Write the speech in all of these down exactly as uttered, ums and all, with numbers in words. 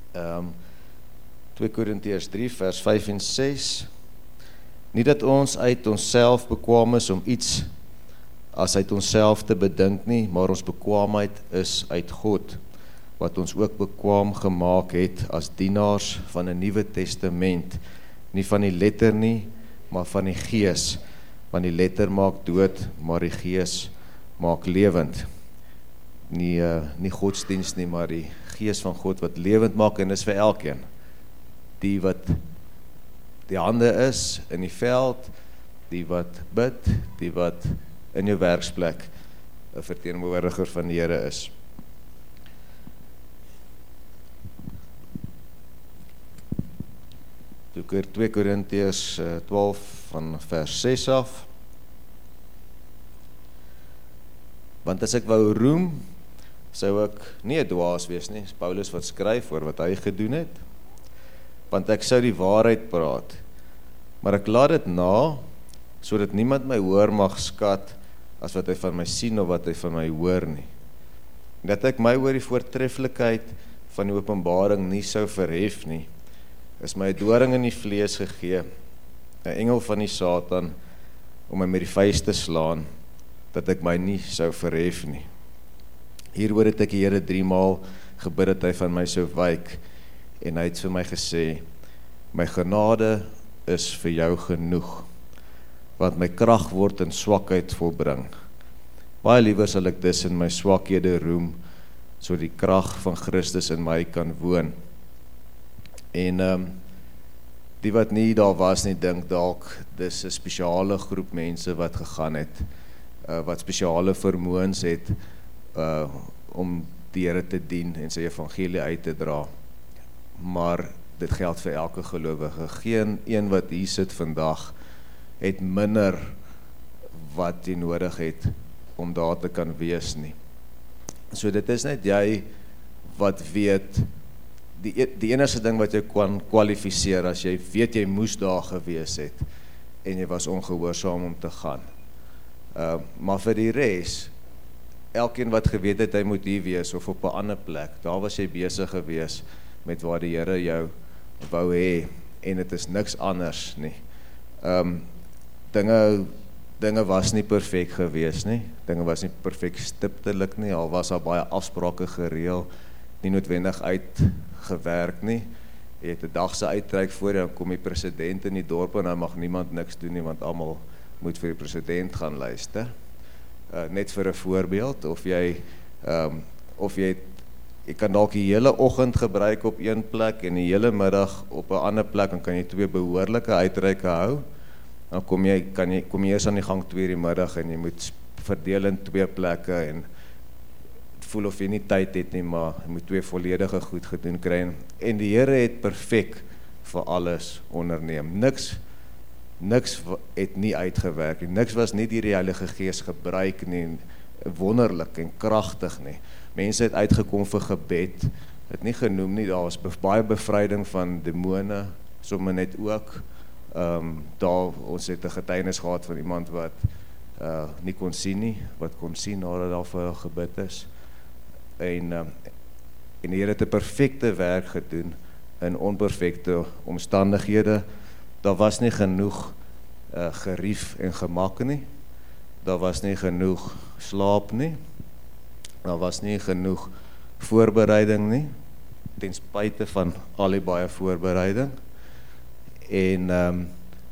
Um, twee Korintiërs drie vers vyf en ses. Nie dat ons uit onsself bekwam is om iets as uit onsself te bedink nie, maar ons bekwaamheid is uit God, wat ons ook bekwaam gemaak het as dienaars van 'n Nuwe Testament, nie van die letter nie, maar van die gees, want die letter maak dood, maar die gees maak lewend. Nie, uh, nie godsdienst nie, maar die gees van God wat lewend maak, en is vir elkeen. Die wat die hande is in die veld, die wat bid, die wat in jou werksplek 'n verteenwoordiger van die Here is. twee Korintiërs twaalf van vers ses af. Want as ek wou roem, sou ek nie 'n dwaas wees nie, is Paulus wat skryf oor wat hy gedoen het, want ek sou die waarheid praat, maar ek laat dit na, sodat niemand my hoor mag skat, as wat hy van my sien of wat hy van my hoor nie. Dat ek my oor die voortreffelikheid van die openbaring nie sou verhef nie, is my 'n doring in die vlees gegee, 'n engel van die Satan, om my met die vuis te slaan, dat ek my nie sou verhef nie. Hieroor het ek die Here driemaal gebid dat hy van my sou wyk, en hy het vir my gesê, my genade is vir jou genoeg, want my krag word in swakheid volbring. Baie liewer sal ek dus in my swakhede roem, so die krag van Christus in my kan woon. En um, die wat nie daar was nie, dink dalk, dis 'n spesiale groep mense wat gegaan het, uh, wat spesiale vermoëns het, uh, om die Here te dien en sy evangelie uit te dra. Maar dit geld vir elke gelowige. Geen een wat hier sit vandag, het minder wat jy nodig het, om daar te kan wees nie. So dit is net jy, wat weet, die, die enigste ding wat jy kan kwalifiseer, as jy weet jy moes daar gewees het, en jy was ongehoorsaam om te gaan. Uh, maar vir die res, elkeen wat geweet het, hy moet hier wees, of op 'n ander plek, daar was jy besig gewees, met waar die Here jou wou hê, en het is niks anders nie. Um, dinge, dinge was nie perfek gewees nie, dinge was nie perfek stiptelik nie, al was daar baie afsprake gereël, nie noodwendig uitgewerk nie. Jy het 'n dag se uitreik voor, dan kom die president in die dorp, en dan mag niemand niks doen nie, want almal moet vir die president gaan luister. Uh, net vir 'n voorbeeld, of jy, um, of jy, jy kan dalk die hele oggend gebruik op een plek, en die hele middag op 'n ander plek, en kan jy twee behoorlike uitreike hou, dan kom jy, kan jy, kom jy eers aan die gang twee die middag, en jy moet verdeel in twee plekke, en voel of jy nie tyd het nie, maar jy moet twee volledige goed gedoen kry, en die Here het perfek vir alles onderneem. Niks, niks het nie uitgewerk nie, niks was nie deur die Heilige Gees gebruik nie, wonderlik en kragtig nie. Mense het uitgekom vir gebed, het nie genoem nie, daar was baie bevryding van demone, sommer net ook, um, daar, ons het 'n getuienis gehad van iemand wat uh, nie kon sien nie, wat kon sien nadat daar vir gebid is, en, um, en die Here het 'n perfekte werk gedoen, in onperfekte omstandighede. Daar was nie genoeg uh, gerief en gemak nie, daar was nie genoeg slaap nie, daar was nie genoeg voorbereiding nie, ten spyte van al die baie voorbereiding, en um,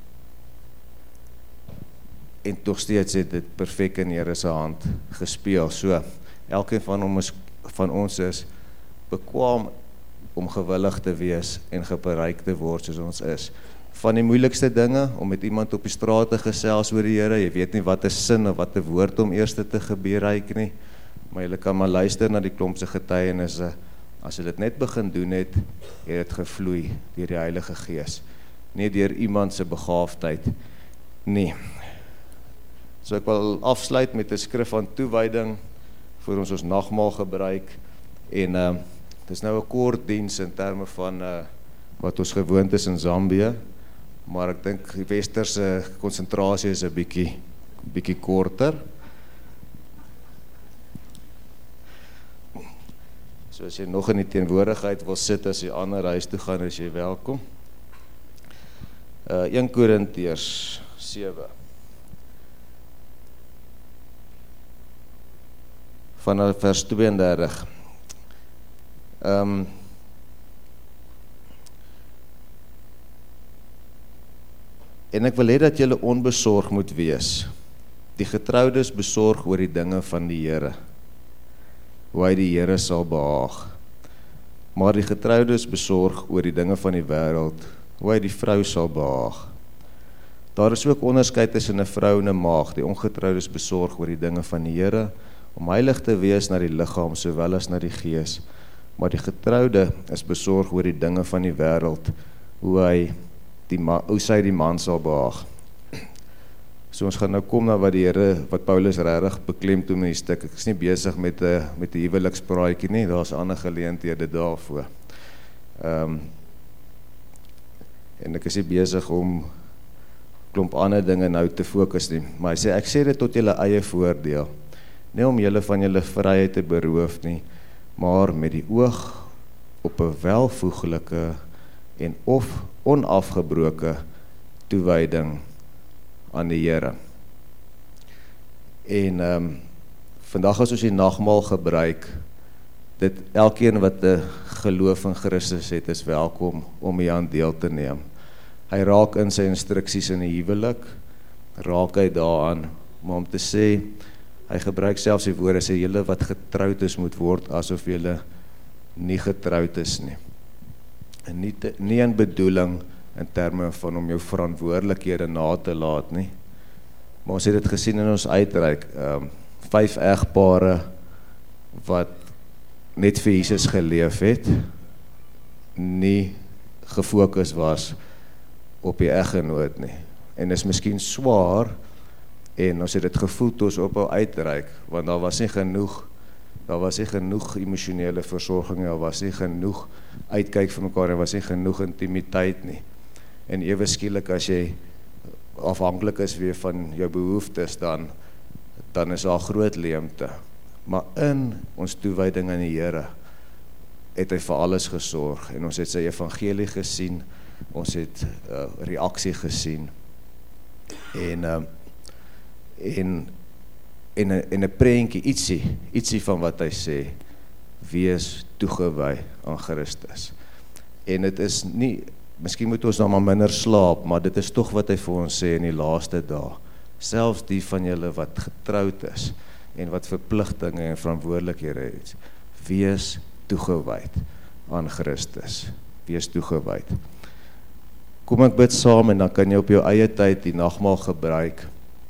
en tog steeds het dit perfek in Here se hand gespeel. So, elkeen van ons, van ons is bekwaam om gewillig te wees en gebereik te word soos ons is. Van die moeilikste dinge, om met iemand op die straat te gesels oor die Here, jy weet nie wat 'n sin of wat 'n woord om eers te gebereik nie, maar jy kan maar luister na die klompse getuienisse. As jy dit net begin doen het, het dit gevloei deur die Heilige Gees, nie deur iemand se begaafdheid nie. So ek wil afsluit met 'n skrif van toewyding voor ons ons nagmaal gebruik, en uh, dit is nou 'n kort diens in terme van uh, wat ons gewoond is in Zambië, maar ek dink die westerse konsentrasie is 'n bietjie bietjie korter. So as jy nog in die teenwoordigheid wil sit as jy ander huis toe gaan, is jy welkom. Uh, een Korintiërs sewe. Vanaf vers tweeëndertig. Um, en ek wil hê dat julle onbesorg moet wees. Die getroudes besorg oor die dinge van die Here, hoe hy die Here sal behaag. Maar die getroudes besorg oor die dinge van die wêreld, hoe hy die vrou sal behaag. Daar is ook onderskeid tussen 'n vrou en 'n maagd. Die ongetroudes besorg oor die dinge van die Here, om heilig te wees na die liggaam sowel as na die gees. Maar die getroude is besorg oor die dinge van die wêreld, hoe hy die hoe sy die man sal behaag. So ons gaan nou kom na wat die Here, wat Paulus regtig beklemtoon in die stuk. Ek is nie besig met 'n met 'n huwelikspraatjie nie, daar's ander geleenthede daarvoor. Ehm um, en ek is nie besig om klomp ander dinge nou te fokus nie, maar hy sê ek sê dit tot julle eie voordeel, nie om julle van julle vryheid te beroof nie, maar met die oog op 'n welvoeglike en of onafgebroke toewyding aan die Here. En um, vandag as ons die nagmaal gebruik, dit elkeen wat 'n geloof in Christus het, is welkom om hieraan deel te neem. Hy raak in sy instruksies in die huwelik, raak hy daaraan, maar om te sê, hy gebruik selfs die woorde, sê julle wat getroud is moet word, asof julle nie getroud is nie. En nie, te, nie in bedoeling in terme van om jou verantwoordelikhede na te laat nie. Maar ons het dit gesien in ons uitreik, um, vyf egpare wat net vir Jesus geleef het, nie gefokus was op die eggenoot nie. En is miskien swaar, en ons het dit gevoel toe ons op hom uitreik, want daar was nie genoeg, daar was nie genoeg emosionele versorging, daar was nie genoeg uitkyk vir mekaar, daar was nie genoeg intimiteit nie. En ewe skielik as jy afhanklik is weer van jou behoeftes, dan, dan is daar groot leemte. Maar in ons toewyding aan die Here, het hy vir alles gesorg, en ons het sy evangelie gesien, ons het uh, reaksie gesien, en, uh, en, en, en 'n prentjie, ietsie, ietsie van wat hy sê, wees toegewy aan Christus. En dit is nie, miskien moet ons nou maar minder slaap, maar dit is tog wat hy vir ons sê in die laaste dae. Selfs die van julle wat getroud is, en wat verpligtinge en verantwoordelikhede het, wees toegewyd aan Christus. Wees toegewyd. Kom ek bid saam, en dan kan jy op jou eie tyd die nagmaal gebruik.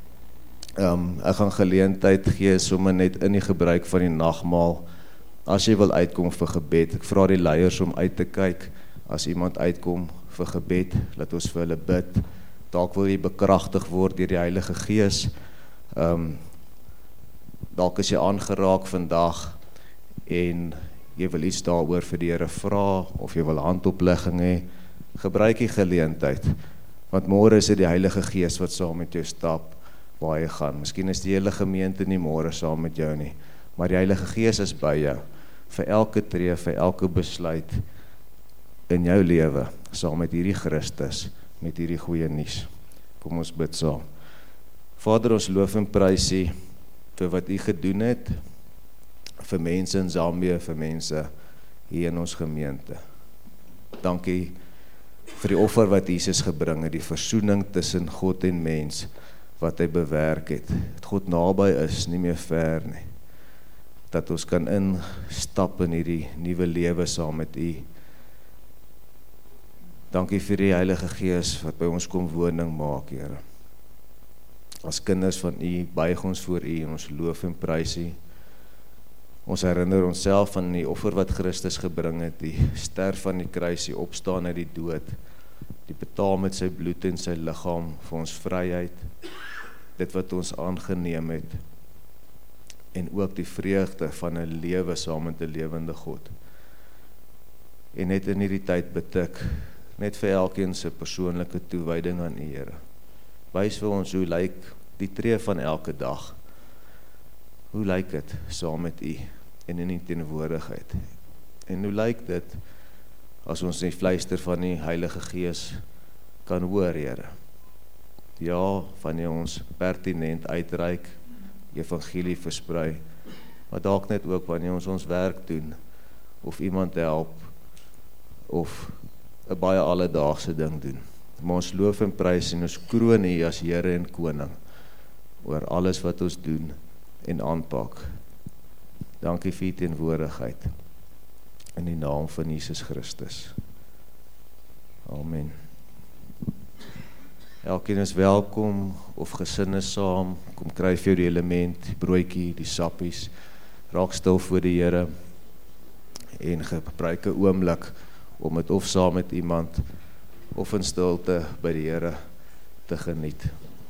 Um, ek gaan geleentheid gee, sommer net in die gebruik van die nagmaal, as jy wil uitkom vir gebed. Ek vra die leiers om uit te kyk, as iemand uitkom vir gebed, laat ons vir hulle bid. Dalk wil jy bekragtig word deur die Heilige Gees. Um, dalk is jy aangeraak vandag, en jy wil iets daaroor vir die Here vra, of jy wil handoplegging hê, gebruik die geleentheid, want môre is dit die Heilige Gees wat saam met jou stap, waar jy gaan. Miskien is die hele gemeente nie môre saam met jou nie, maar die Heilige Gees is by jou, vir elke tree, vir elke besluit in jou lewe, saam met hierdie Christus, met hierdie goeie nuus. Kom ons bid saam. Vader, ons loof en prys U vir wat U gedoen het, vir mense in Zambia, vir mense hier in ons gemeente. Dankie vir die offer wat Jesus gebring het, die versoening tussen God en mens, wat hy bewerk het. Dat God naby is, nie meer ver nie. Dat ons kan instap in hierdie nuwe lewe saam met U. Dankie vir die Heilige Gees wat by ons kom woning maak, Here. As kinders van U, buig ons voor U en ons loof en prys U. Ons herinner onsself van die offer wat Christus gebring het, die sterf van die kruis, die opstaan uit die dood, die betaal met sy bloed en sy liggaam vir ons vryheid, dit wat ons aangeneem het, en ook die vreugde van 'n lewe saam met 'n lewende God. En net in hierdie tyd betik, net vir elkeen se persoonlike toewyding aan U, Here. Wys vir ons hoe lyk die tree van elke dag. Hoe lyk dit saam met U en in die teenwoordigheid? En hoe lyk dit as ons die fluister van die Heilige Gees kan hoor, Here? Ja, wanneer ons pertinent uitreik, evangelie versprei, maar dalk net ook wanneer ons ons werk doen, of iemand help, of 'n baie alledaagse ding doen. Maar ons loof en prys en ons kroon U as Here en Koning, oor alles wat ons doen en aanpak. Dankie vir U teenwoordigheid, in die naam van Jesus Christus. Amen. Elkeen is welkom, of gesinne saam, kom kry vir jou die element, die broodjie, die sappies, raak stil voor die Here, en gebruik 'n oomblik, om dit of saam met iemand, of in stilte by die Here te geniet.